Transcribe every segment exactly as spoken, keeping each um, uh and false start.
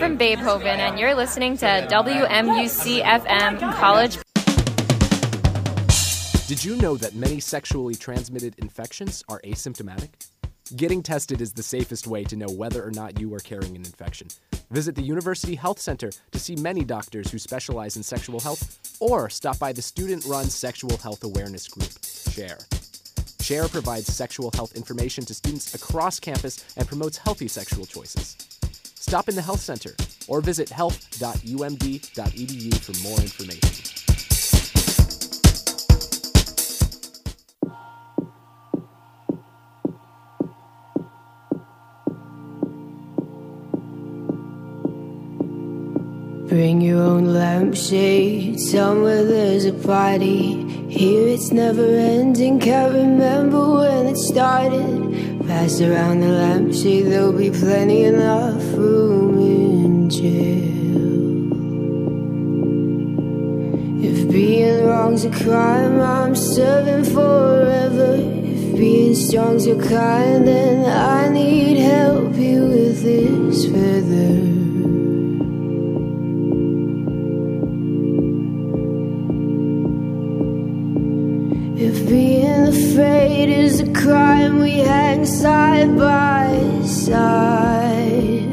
from Beethoven, and you're listening to W M U C F M College. Did you know that many sexually transmitted infections are asymptomatic? Getting tested is the safest way to know whether or not you are carrying an infection. Visit the University Health Center to see many doctors who specialize in sexual health, or stop by the student-run sexual health awareness group, SHARE. SHARE provides sexual health information to students across campus and promotes healthy sexual choices. Stop in the Health Center or visit health dot u m d dot e d u for more information. Bring your own lampshade, somewhere there's a party. Here it's never ending, can't remember when it started. Pass around the lampshade, there'll be plenty enough room in jail. If being wrong's a crime, I'm serving forever. If being strong's your kind, then I need help here with this feather. If being afraid is a crime, we hang side by side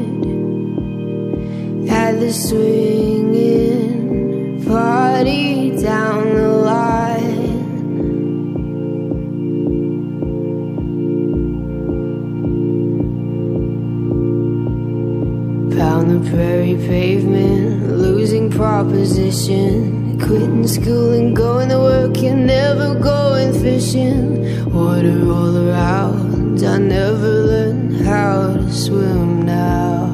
at the swinging party down the line. Pound the prairie pavement, losing proposition. Quitting school and going to work and never going fishing. Water all around, I never learned how to swim now.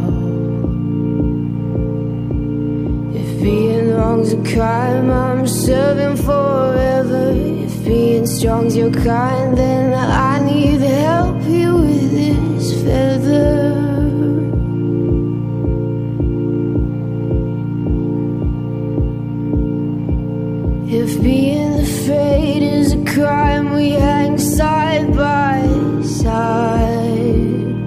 If being wrong's a crime, I'm serving forever. If being strong's your kind, then I need help here with this feather. If being afraid is a crime, we hang side by side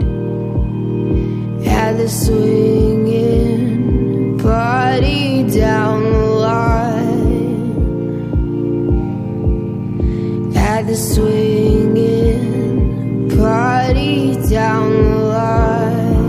at the swinging party down the line. At the swinging party down the line.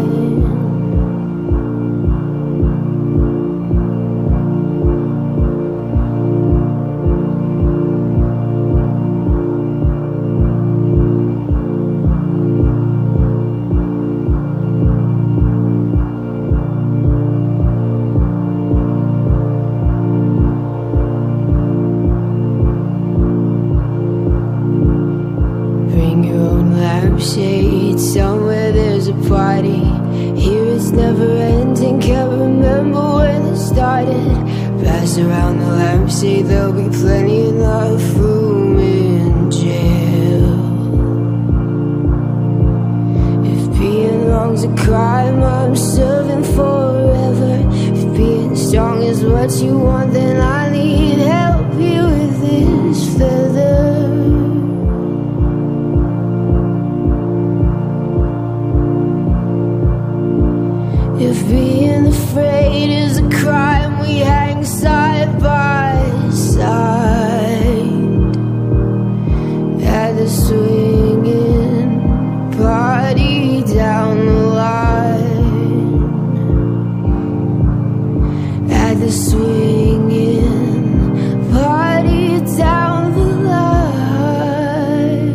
Shade, somewhere there's a party. Here it's never ending, can't remember when it started. Pass around the lampshade, there'll be plenty enough room in jail. If being wrong's a crime, I'm serving forever. If being strong is what you want, then I need help here with this feather. If being afraid is a crime, we hang side by side at the swinging party down the line. At the swinging party down the line.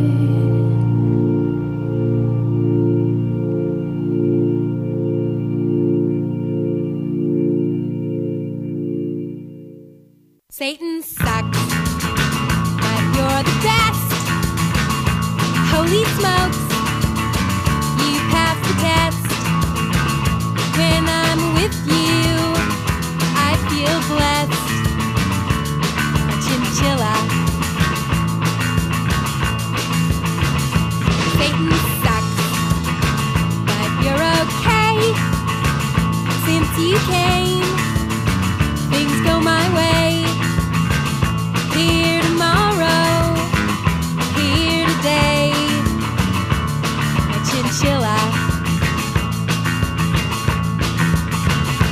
Satan sucks, but you're the best. Holy smokes, you pass the test. When I'm with you, I feel blessed. A chinchilla. Satan sucks, but you're okay. Since you came, things go my way. Here tomorrow, here today, a chinchilla.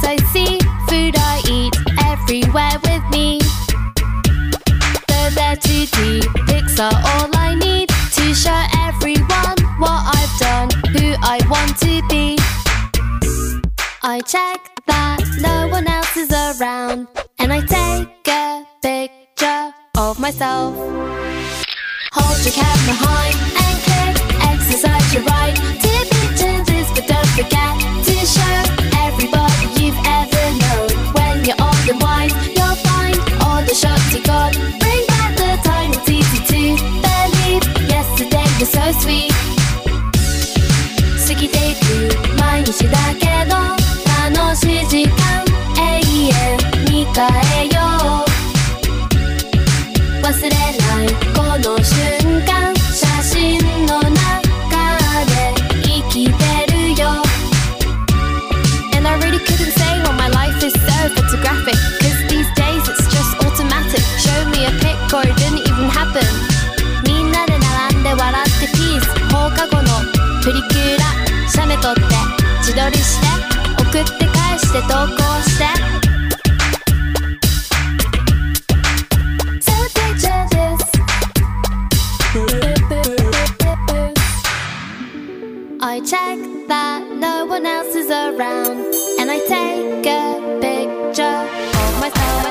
I see, food I eat, everywhere with me. The dirty pics are all I need to show everyone what I've done, who I want to be. I check that no one else is around, and I take a picture of myself. Hold your camera high and click exercise your right. Two pictures is, but don't forget to show everybody you've ever known. When you're old and wise, you'll find all the shots you got. Bring back the time, it's easy to believe. Yesterday was so sweet. 過ぎていく毎日だけど楽しい時間永遠に変えよう。忘れないこの瞬間、写真の中で生きてるよ。 And I really couldn't say why my life is so photographic, cause these days it's just automatic. Show me a pic or it didn't even happen. みんなで並んで笑ってピース、放課後のプリクラ写メ撮って自撮りして送って返して投稿して。 So picture this. I check that no one else is around, and I take a picture of myself.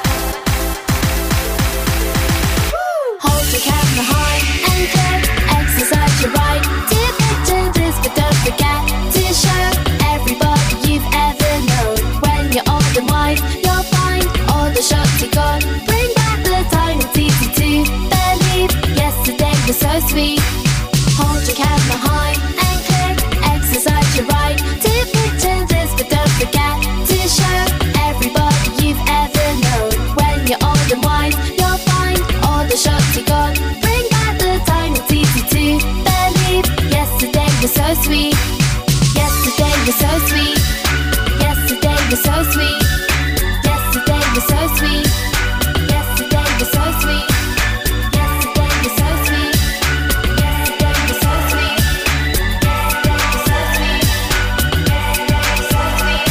Hold your camera high and click exercise your right. Two pictures is, but don't forget to show everybody you've ever known. When you're old and wise, you'll find all the shots you got. Bring back the time, it's easy to believe. Yesterday was so sweet. Hold your camera high and click exercise your right. Two pictures is, but don't forget to show everybody you've ever known. When you're old and wise, you'll find all the shots you got. Bring back the time, it's easy to believe. Yesterday was so sweet. Yesterday was so sweet. Yesterday was so sweet. Yesterday was so sweet. Yesterday was so sweet. Yesterday was so sweet. Yesterday was so sweet. Yesterday was so sweet. Yesterday was so sweet.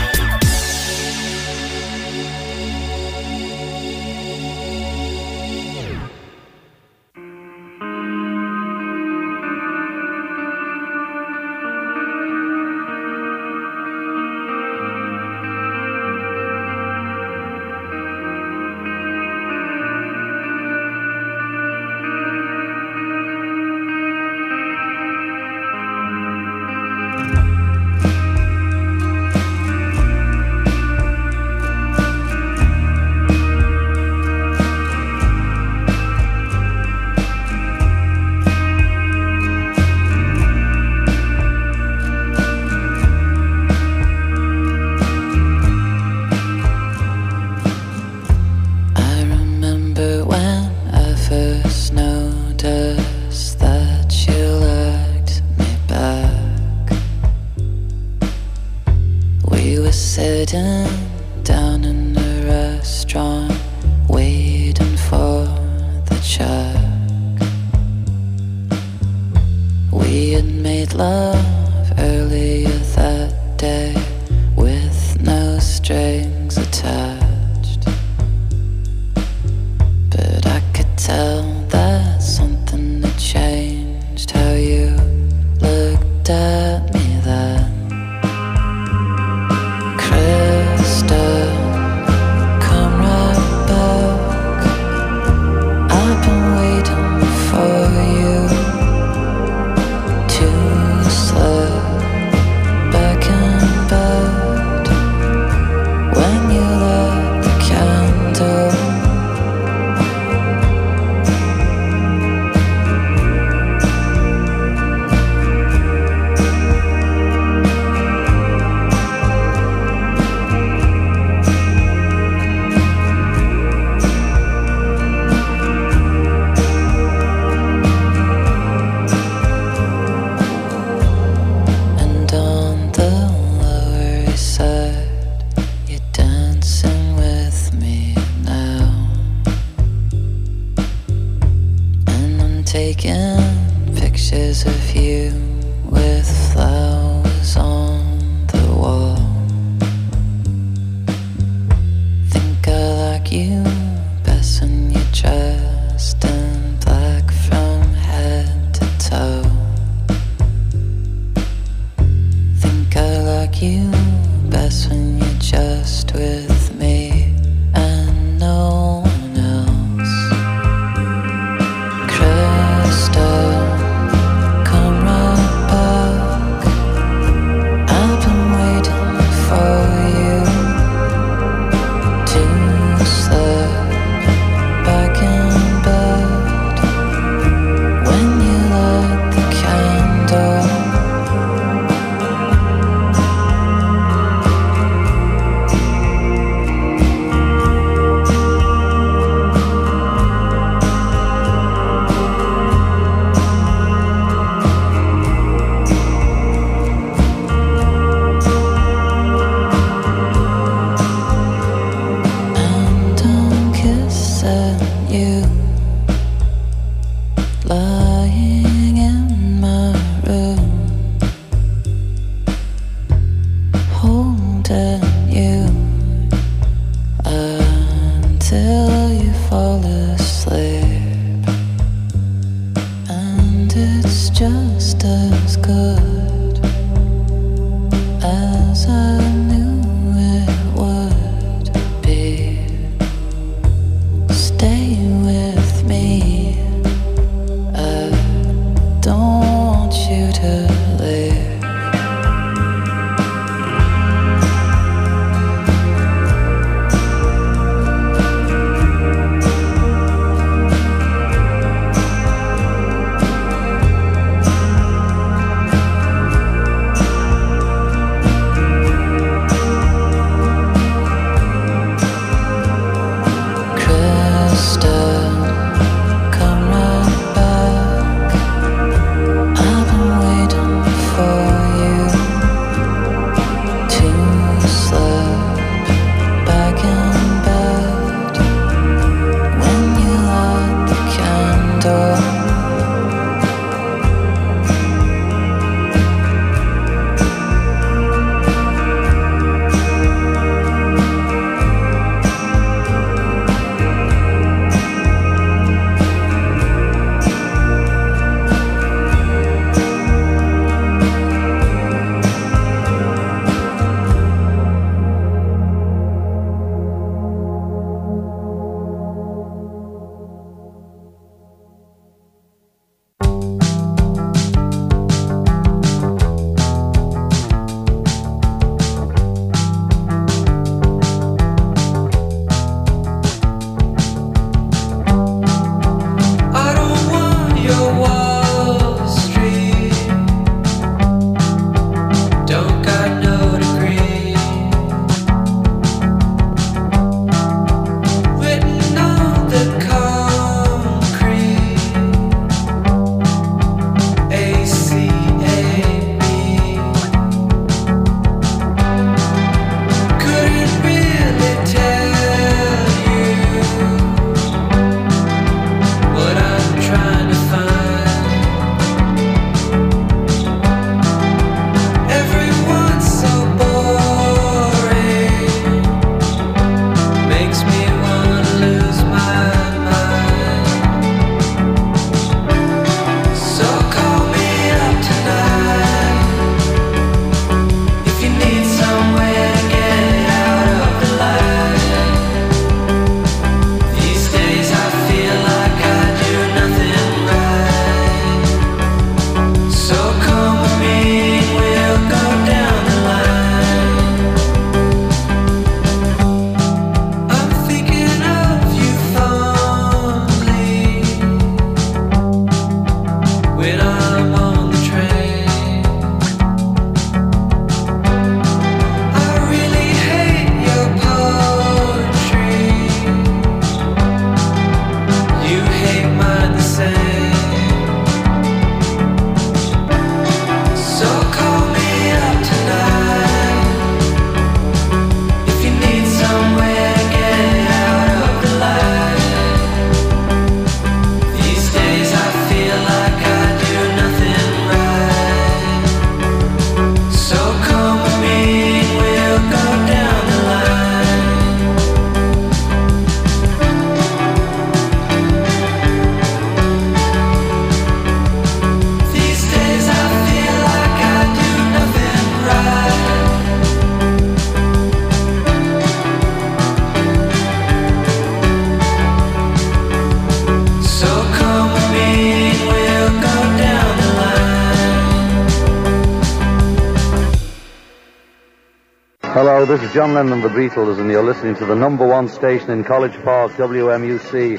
Sitting down in a restaurant, waiting for the check. We had made love earlier that day with no strings attached, but I could tell that something had changed. How you looked at me then. Come right back. I've been waiting for you to slip back in bed. When Hello, this is John Lennon and the Beatles, and you're listening to the number one station in College Park, W M U C.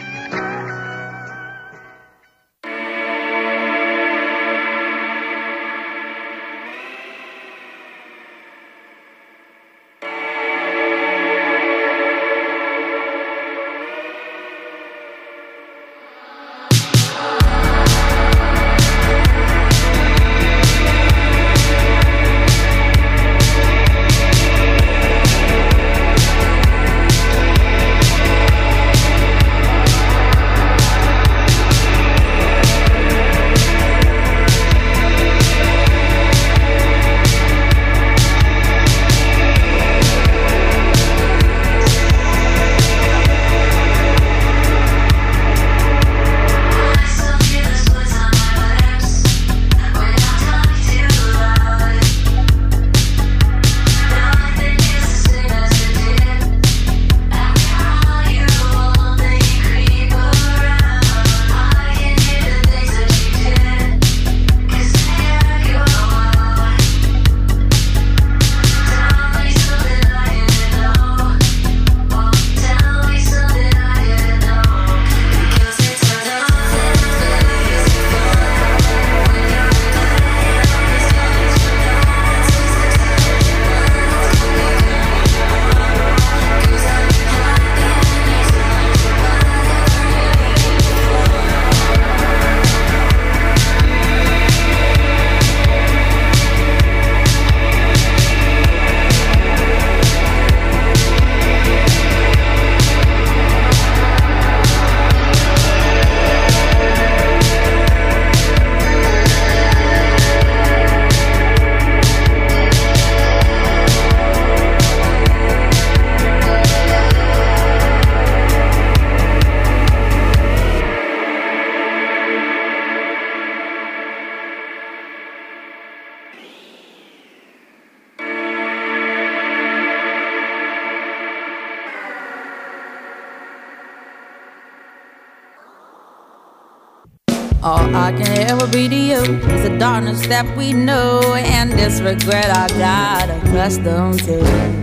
All I can ever be to you is the darkness that we know, and this regret I got accustomed to.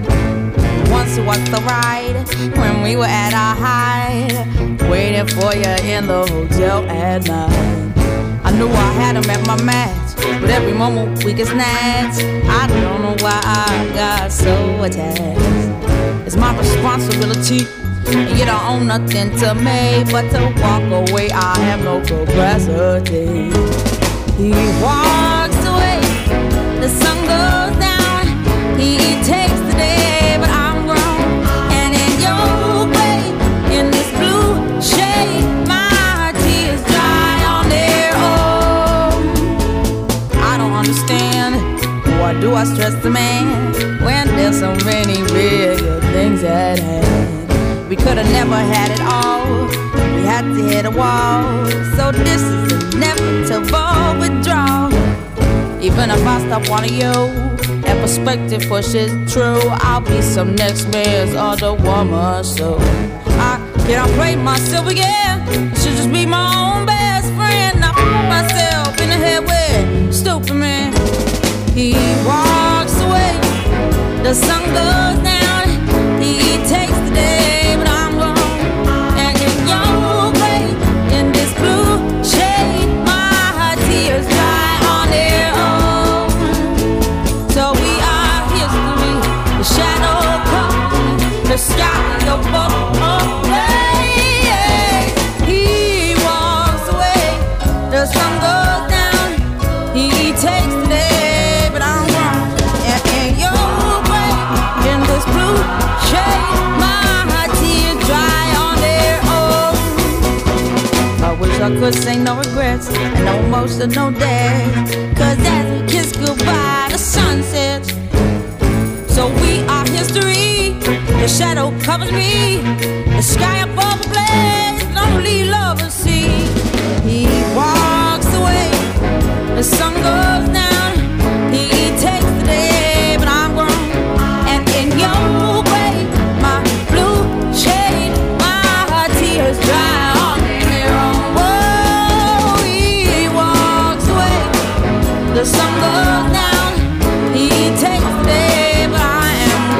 Once it was the ride when we were at our height, waiting for you in the hotel at night. I knew I had him at my match, but every moment we get snatched. I don't know why I got so attached. It's my responsibility, and you don't own nothing to me but to walk away. I have no capacity. He walks away, the sun goes down. He takes the day, but I'm grown. And in your way, in this blue shade, my tears dry on their own. I don't understand, why do I stress the man when there's so many bigger things at hand? We could've never had it all, we had to hit a wall. So this is inevitable withdrawal. Even if I stop wanting you, and perspective pushes true, I'll be some next man's other woman. So I can't play myself again, I should just be my own best friend. I put myself in the head with stupid man. He walks away, the sun goes down. He takes the day, the sky above away. He walks away, the sun goes down. He takes the day, but I'm wrong. And in your way, in this blue shade, my tears dry on their own. I wish I could say no regrets and no emotional days, cause as we kiss goodbye, the sun sets. So we are history, the shadow covers me, the sky above the blaze, lonely lovers see. He walks away, the sun goes down. He takes the day, but I'm grown. And in your way, my blue shade, my tears dry on their own. Whoa, he walks away, the sun goes down. He takes the day, but I am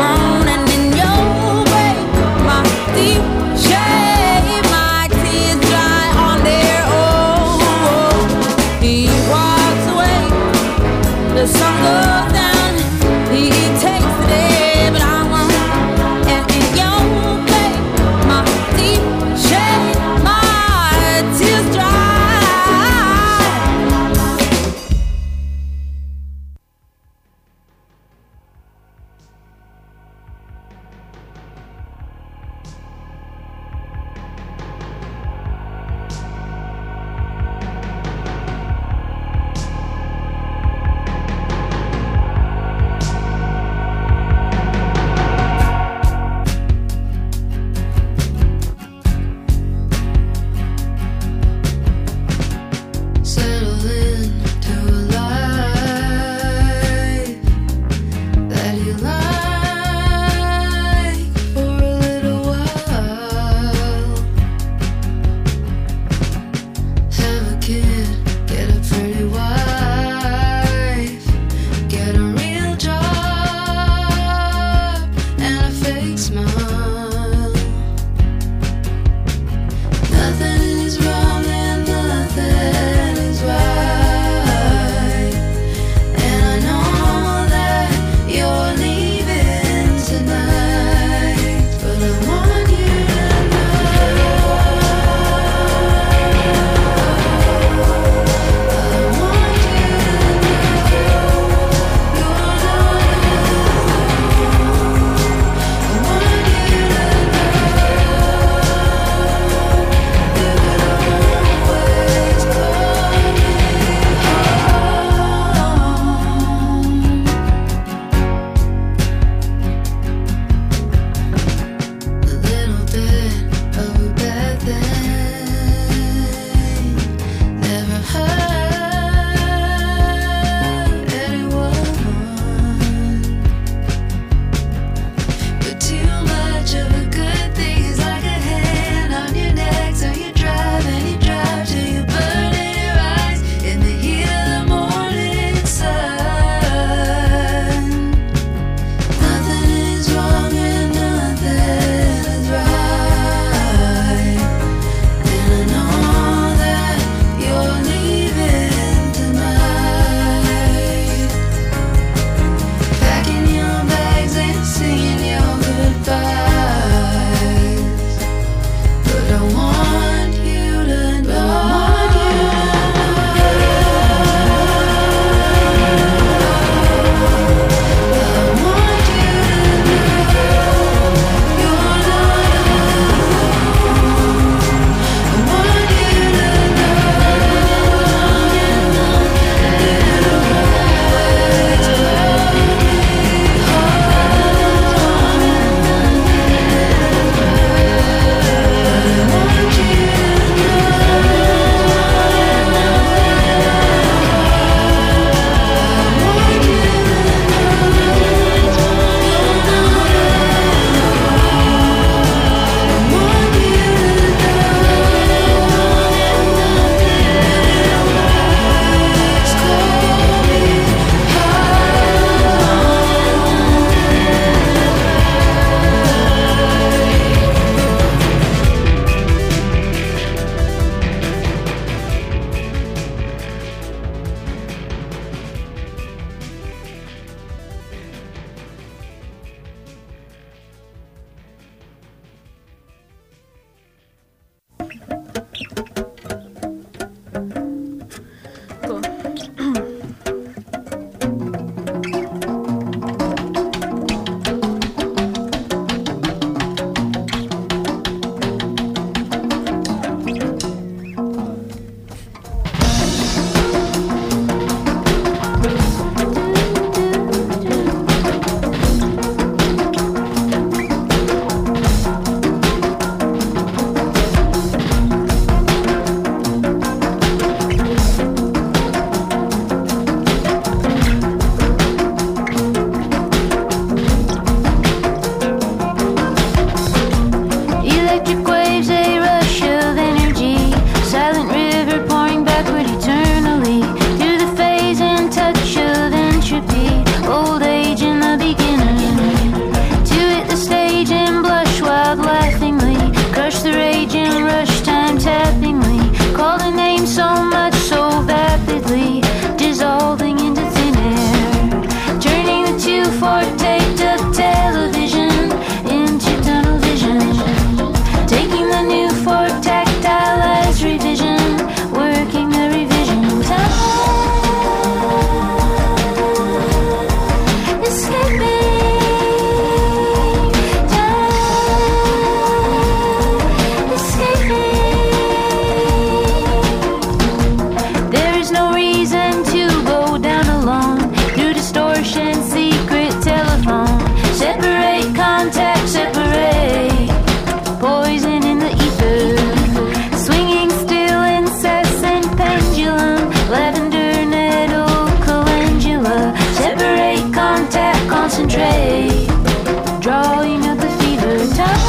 calling out the fever time.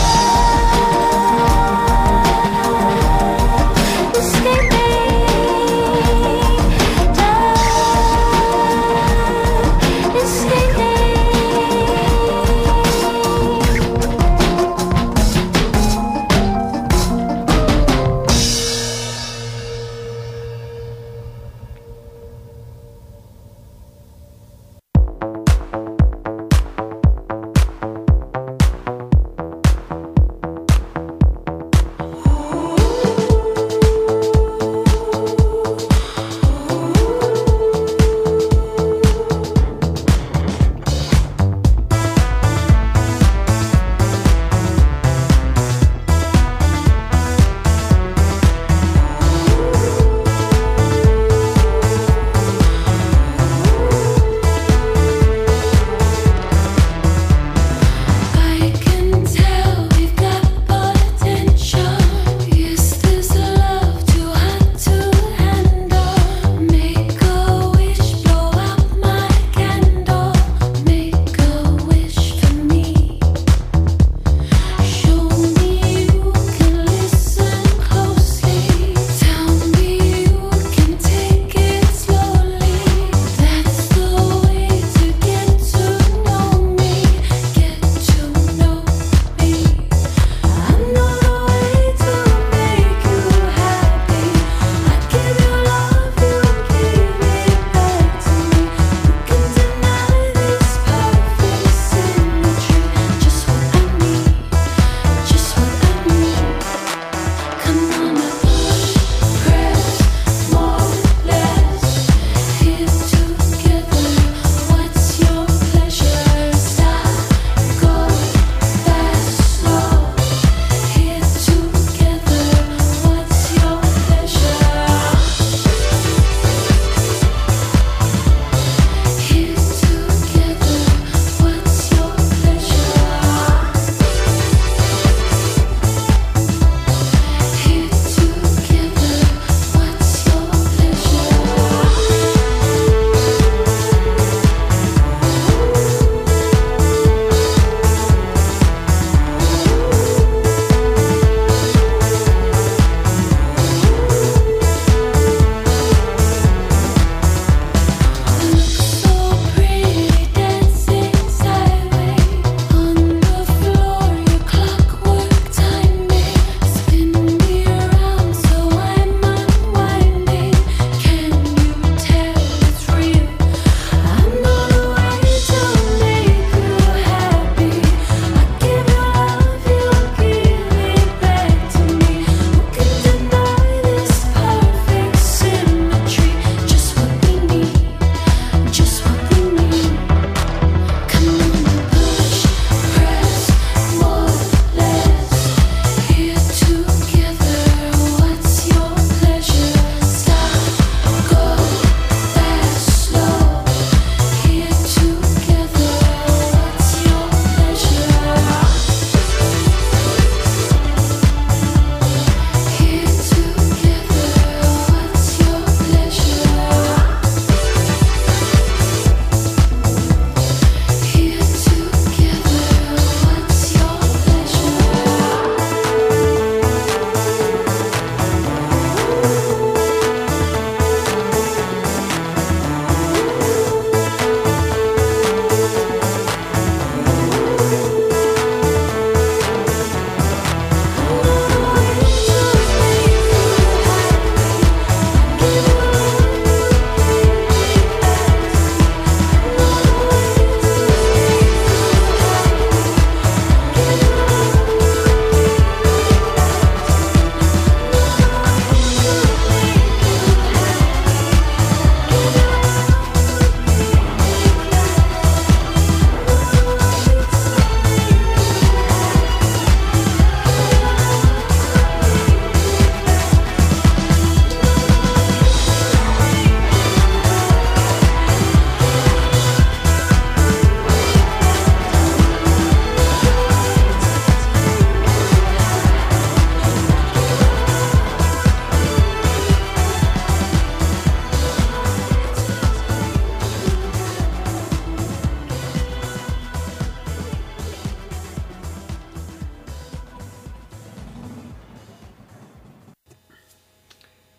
Escape me.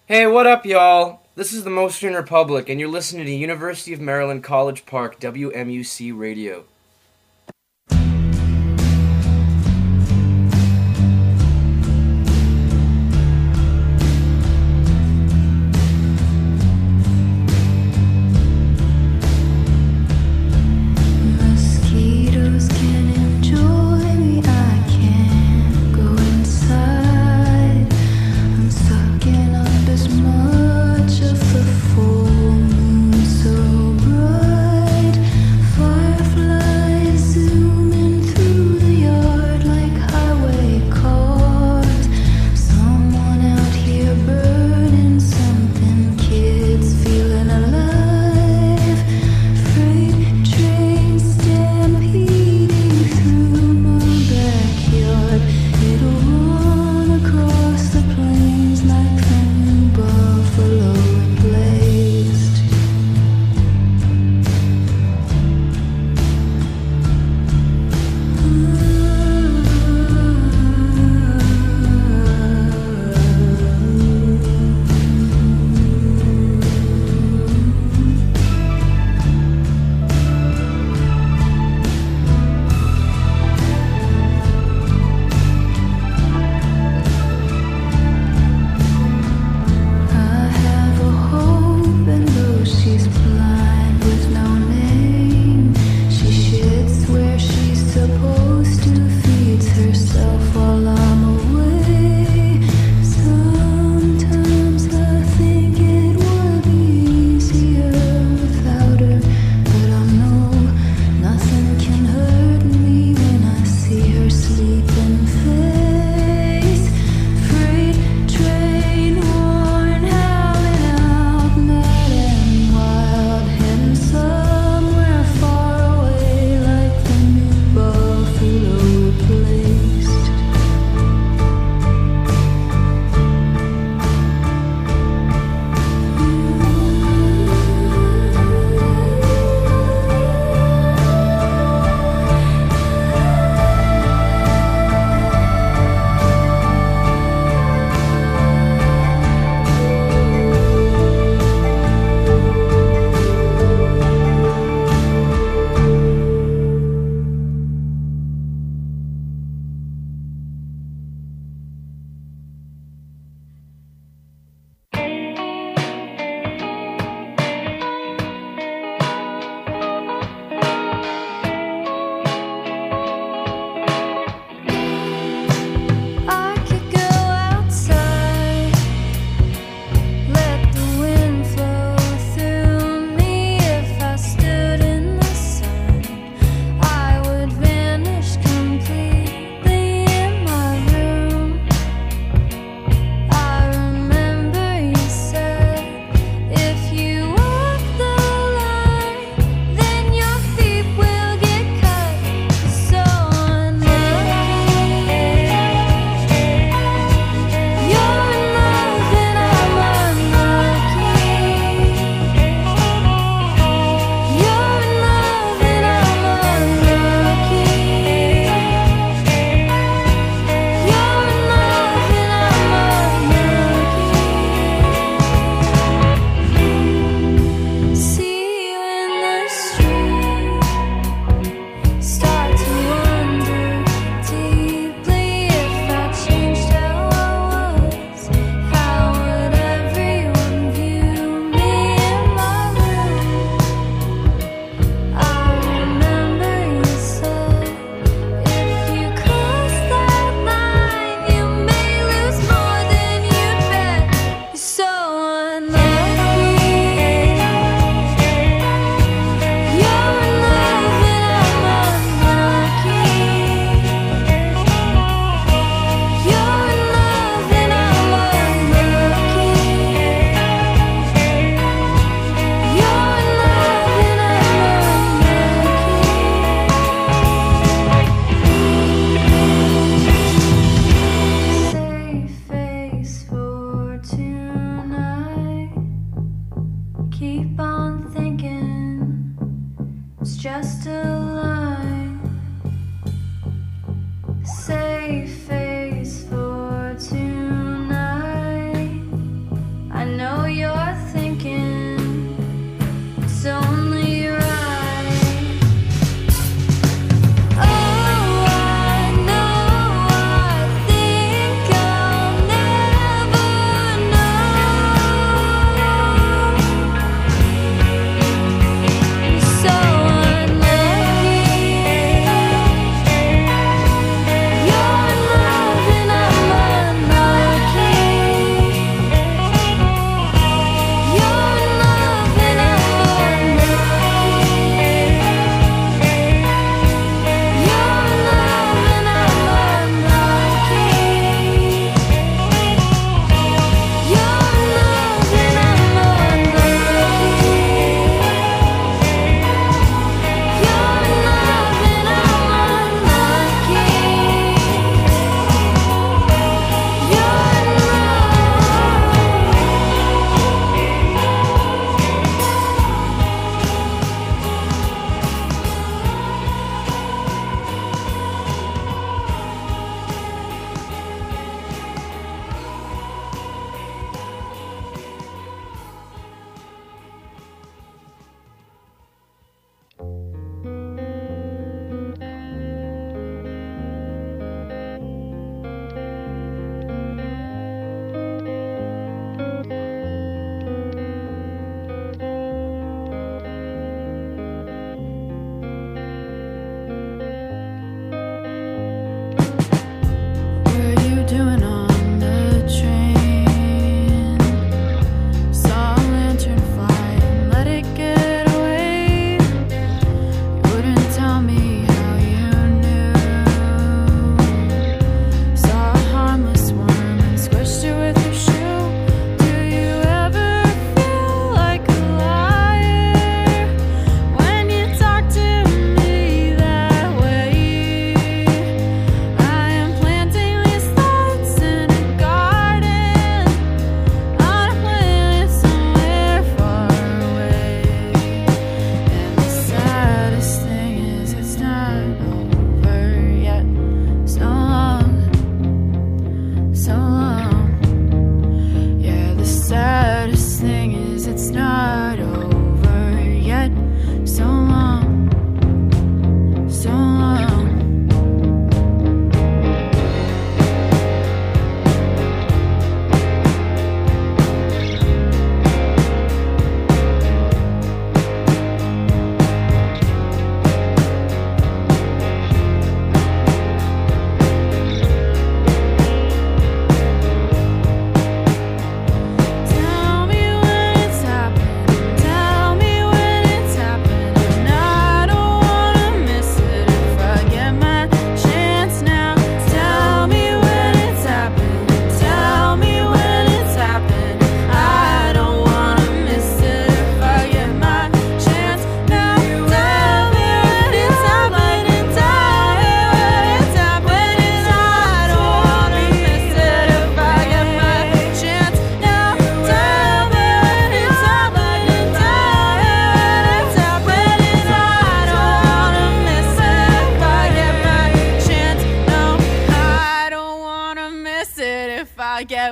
Hey, what up, y'all? This is the Mostyn Republic, and you're listening to University of Maryland College Park W M U C Radio. Firefly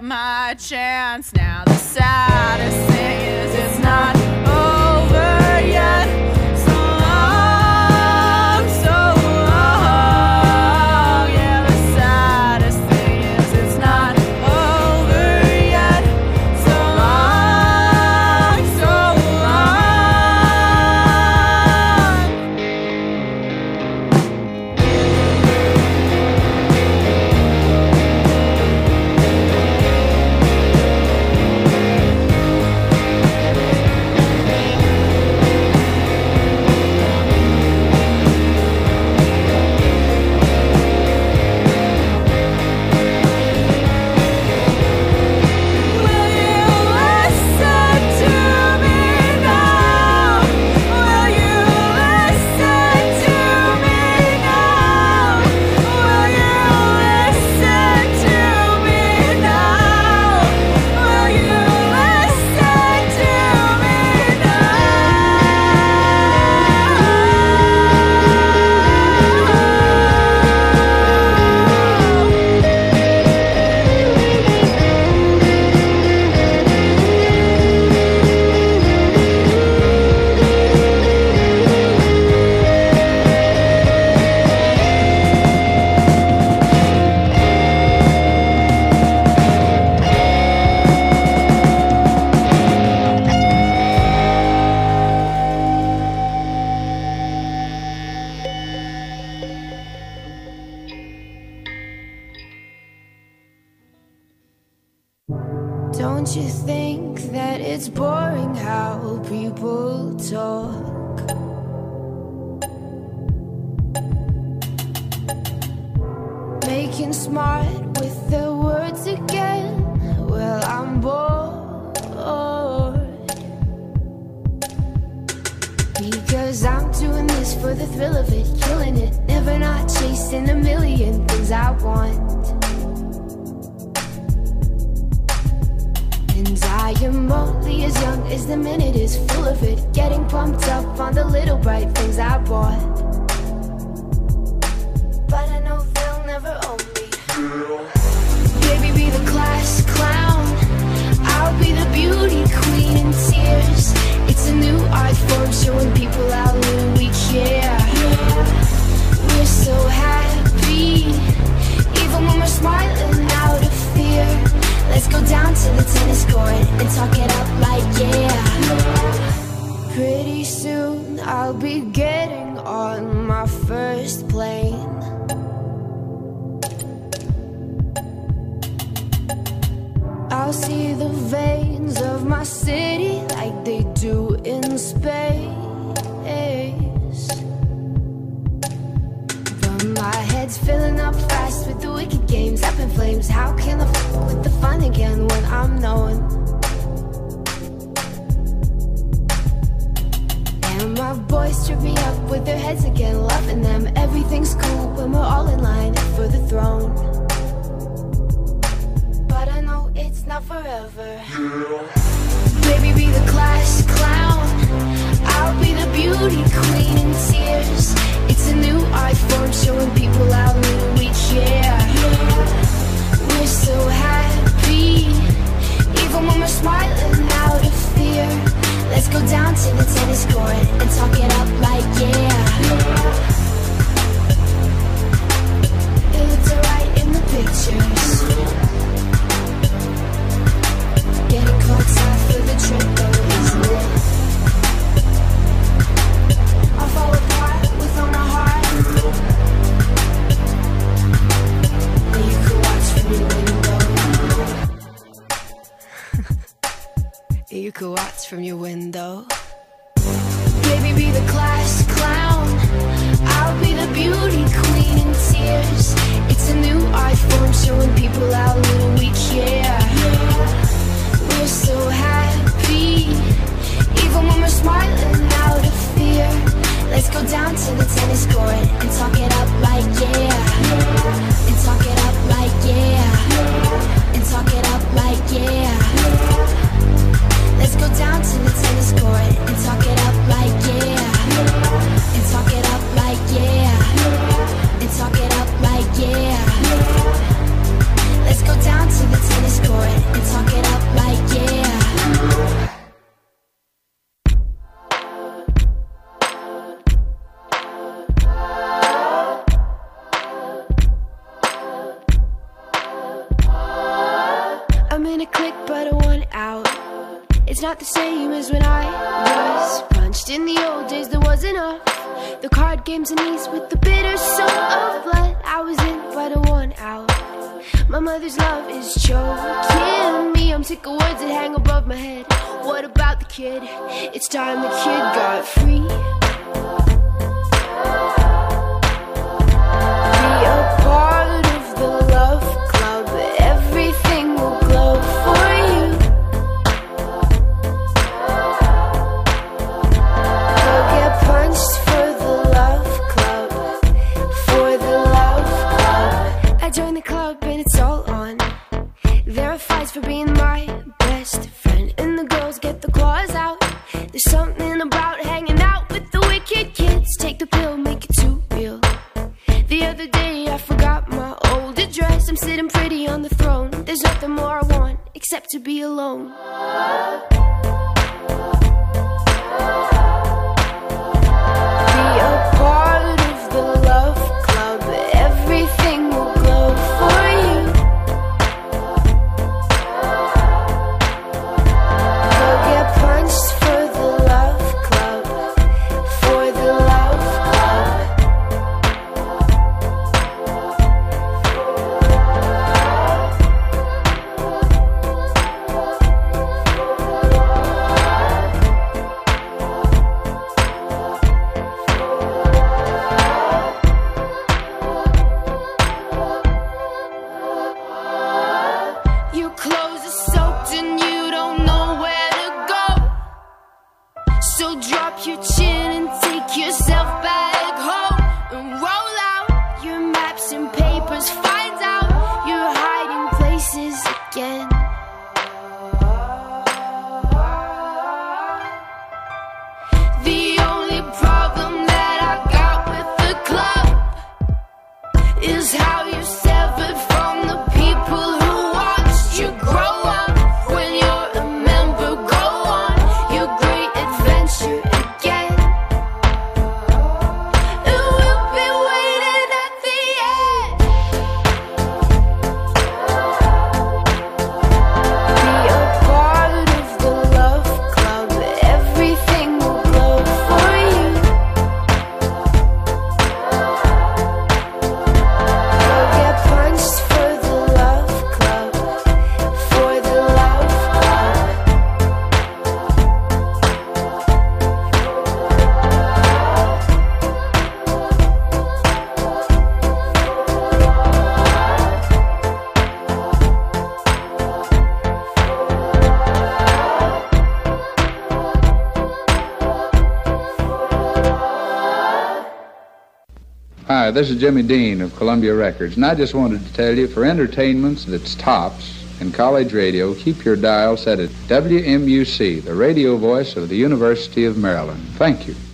my chance now. The saddest thing is it's not over yet. So long, so long. Yeah, the saddest thing is it's not over yet. So long, so Don't you think that it's boring how people talk? Making smart with their words again. Well, I'm bored. Because I'm doing this for the thrill of it, killing it, never not chasing a million things I want. And I am only as young as the minute is full of it, getting pumped up on the little bright things I bought. But I know they'll never own me. Baby, be the class clown, I'll be the beauty queen in tears. It's a new art form showing people how little we care. We're so happy, even when we're smiling out of fear. Let's go down to the tennis court and talk it up like yeah. Pretty soon I'll be getting on my first plane. I'll see the veins of my city like they do in space. But my head's filling up fast with the wicked games up in flames. How can I f with the fun again when I'm known? And my boys trip me up with their heads again, loving them. Everything's cool when we're all in line for the throne. But I know it's not forever. Baby, be the class clown, I'll be the beauty queen in tears. It's a new art form showing people how little we care. We're so happy, even when we're smiling out of fear. Let's go down to the tennis court and talk it up like yeah. It looked alright in the pictures. Getting caught side for the trip though, isn't it? I'll fall apart with all my heart. And you could watch from your window. You could watch from your window. Baby, be the class clown, I'll be the beauty queen in tears. It's a new art form showing people how little we care. We're so happy, even when we're smiling out of fear. Let's go down to the tennis court and talk it up like yeah. And talk it up like yeah. And talk it up like yeah. Let's go down to the tennis court and talk it up like yeah. And talk it up like yeah. And talk it up like yeah. Let's go down to the tennis court to click, but I want out. It's not the same as when I was punched. In the old days there was enough. The card games and ease with the bitter soul of blood. I was in, but I want out. My mother's love is choking me. I'm sick of words that hang above my head. What about the kid? It's time the kid got free. Be a part of the love club. Everything will glow for you. Go get punched for the love club. For the love club. I joined the club and it's all on. There are fights for being my best friend, and the girls get the claws out. There's something about hanging out with the wicked kids. Take the pill, make it too real. The other day I forgot my old address. I'm sitting pretty on the throne. There's nothing more I want except to be alone. Be a part of the love club. Everything will glow for you. Go get punched for the love club. For the love club. Your clothes are soaked and you don't know where to go. So drop your chin and take yourself back home. And roll out your maps and papers. Find out your hiding places again. The only problem that I got with the club is how you severed from the people who watched you grow up. When you're a member, go on your great adventure again. And we'll be waiting at the end. Be a part of the love club. Everything will glow for you. Go get punched for the love club. For the love club. Hi, this is Jimmy Dean of Columbia Records, and I just wanted to tell you, for entertainments that's tops in college radio, keep your dial set at W M U C, the radio voice of the University of Maryland. Thank you.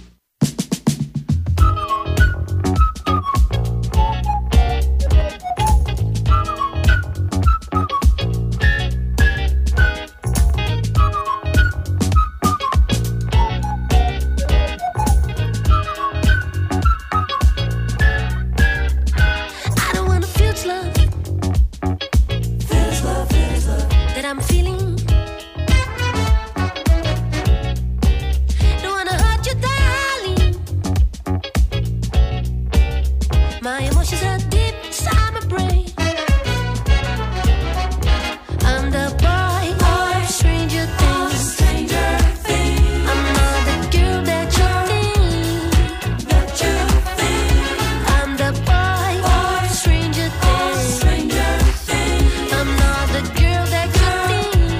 I don't want to feel love. Feels love, feels love that I'm feeling. Don't wanna hurt you, darling. My emotions are deep inside my brain. I'm the boy of stranger things. Stranger things. I'm not the girl that you think. That you think. I'm the boy of stranger things. Stranger things. I'm not the girl that you think.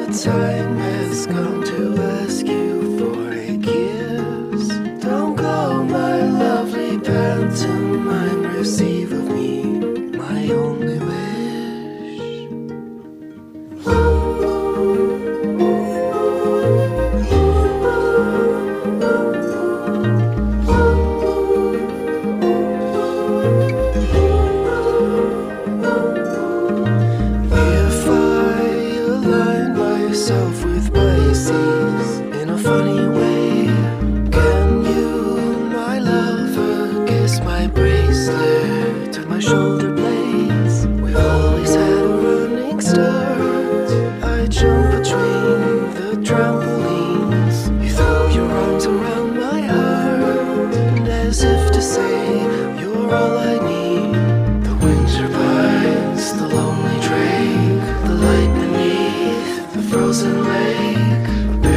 time has come to ask you for a kiss. Don't go, my lovely pantomime, receive of me my only wish. If I align myself with Pisces in a funny way, can you, my lover, kiss my bracelet to my shoulder blades? We've always had a running start. I jump between the trampolines. You throw your arms around my heart, and as if to say, you're all I need. The winter pines, the lonely drake, the light beneath the frozen lake.